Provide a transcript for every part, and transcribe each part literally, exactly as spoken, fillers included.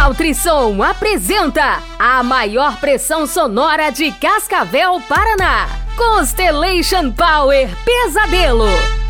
Altrissom apresenta a maior pressão sonora de Cascavel, Paraná. Constellation Power Pesadelo.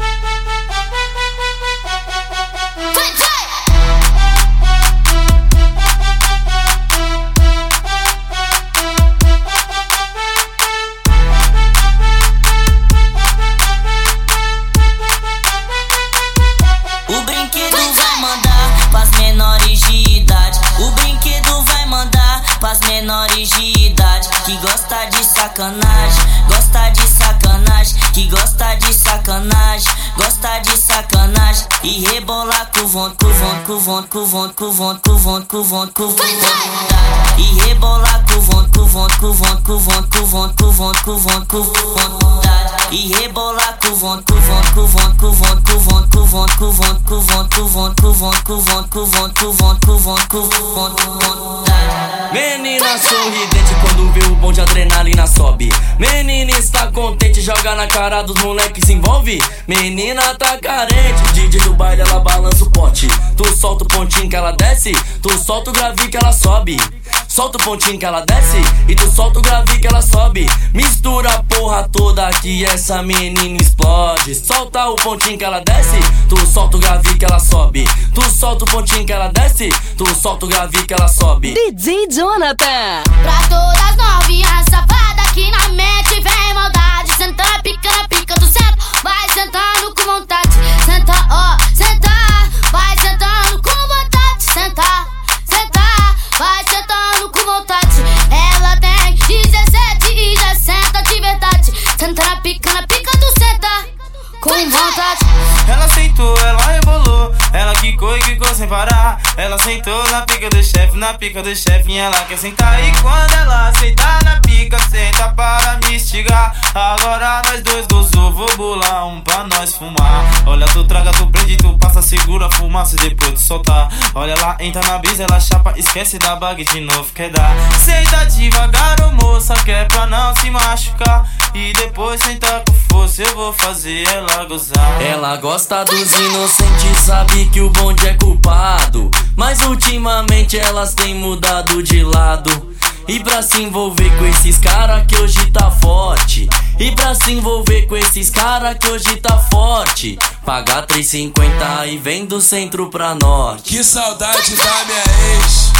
Menores de idade que gosta de sacanagem, gosta de sacanagem, que gosta de sacanagem, gosta de sacanagem e rebolar com vontade, com vontade, com vontade, com vontade, com vontade, com vontade, com vontade, com vontade e rebolar com vontade, com vontade, com vontade, com vontade, com vontade, com vontade, com vontade, com vontade e rebolar com vontade, com vontade, com vontade, com vontade, com vontade, com vontade, com vontade, com vontade, com vontade, com vontade, com vontade, com vontade, com vontade, com vontade, com vontade. Menina sorridente quando vê o bom de adrenalina sobe. Menina está contente, joga na cara dos moleques, se envolve. Menina tá carente, D J do baile ela balança o pote. Tu solta o pontinho que ela desce, tu solta o grave que ela sobe. Solta o pontinho que ela desce e tu solta o grave que ela sobe. Mistura a porra toda que essa menina explode. Solta o pontinho que ela desce, tu solta o grave que ela sobe. Tu solta o pontinho que ela desce, tu solta o grave que ela sobe. D J Jonathan. Pra todas novinhas safadas que na mente vem maldade. Senta na pica, na pica do centro, vai sentando com vontade. Senta, ó, oh, senta, vai sentando com vontade. Senta, senta, vai sentando com vontade. Ela tem dezessete e já senta de verdade. Senta na pica, na pica do senta, com vontade. Ela sentou, ela rebolou, ela quicou e quicou sem parar. Ela sentou na pica do chefe, na pica do chefe, e ela quer sentar. E quando ela sentar na pica, senta para me instigar. Agora nós dois gozou, vou bolar um pra nós fumar. Olha, tu traga, tu prende, tu passa, segura a fumaça e depois tu soltar. Olha lá, entra na brisa, ela chapa, esquece da bag de novo, quer dar. Senta devagar, ô moça, que é pra não se machucar. E depois senta com força, eu vou fazer ela gozar. Ela gosta dos inocentes, sabe que o bonde é culpado. Mas ultimamente elas têm mudado de lado. E pra se envolver com esses cara que hoje tá forte. E pra se envolver com esses cara que hoje tá forte, paga três e cinquenta e vem do centro pra norte. Que saudade da minha ex.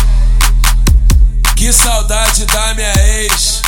Que saudade da minha ex.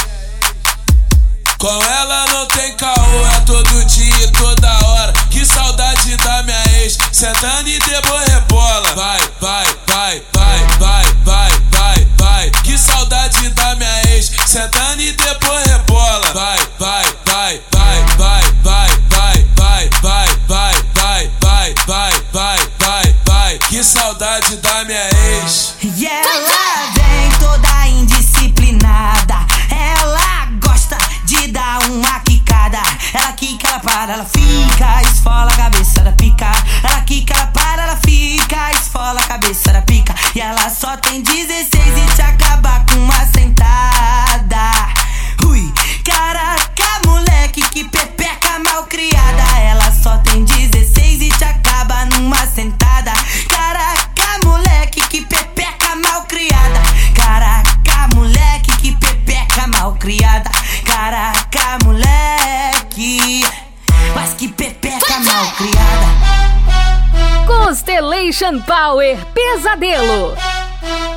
Com ela não tem caô, é todo dia e toda hora. Que saudade da minha ex. Sentando e depois rebola. Vai, vai, vai, vai, vai, vai, vai, vai. Que saudade da minha ex. Sentando e depois rebola. Vai, vai, vai, vai, vai, vai, vai, vai, vai, vai, vai, vai, vai, vai, vai, vai. Que saudade da minha ex. E ela vem toda indisciplinada. Ela gosta de dar uma quicada. Ela quica, ela para, ela fica, esfola a cabeça da pica. Ela quica, ela para, ela fica, esfola a cabeça da pica. E ela só tem dezesseis e te acaba com uma sentada. Ui, caraca, moleque, que pepeca mal criada. Ela só tem dezesseis e te acaba numa sentada. Caraca, moleque, que pepeca mal criada. Caraca, moleque, que pepeca mal criada. Caraca, moleque, mas que pepeca mal criada. Constellation Power Pesadelo.